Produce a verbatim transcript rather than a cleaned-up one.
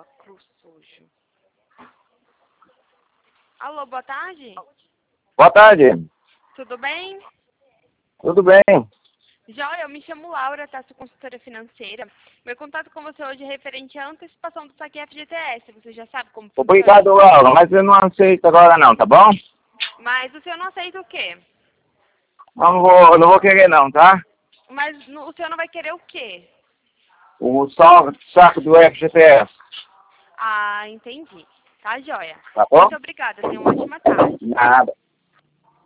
Santa Cruz hoje. Alô, boa tarde. Boa tarde. Tudo bem? Tudo bem? Joia, eu me chamo Laura, tá? Sou consultora financeira. Meu contato com você hoje é referente à antecipação do saque F G T S. Você já sabe como funciona? Obrigado, Laura, mas eu não aceito agora não, tá bom? Mas o senhor não aceita o quê? Não vou, não vou querer não, tá? Mas no- o senhor não vai querer o quê? O só- saco do F G T S, Ah, entendi. Tá, joia. tá bom? Muito obrigada. Tenha uma ótima tarde. Nada.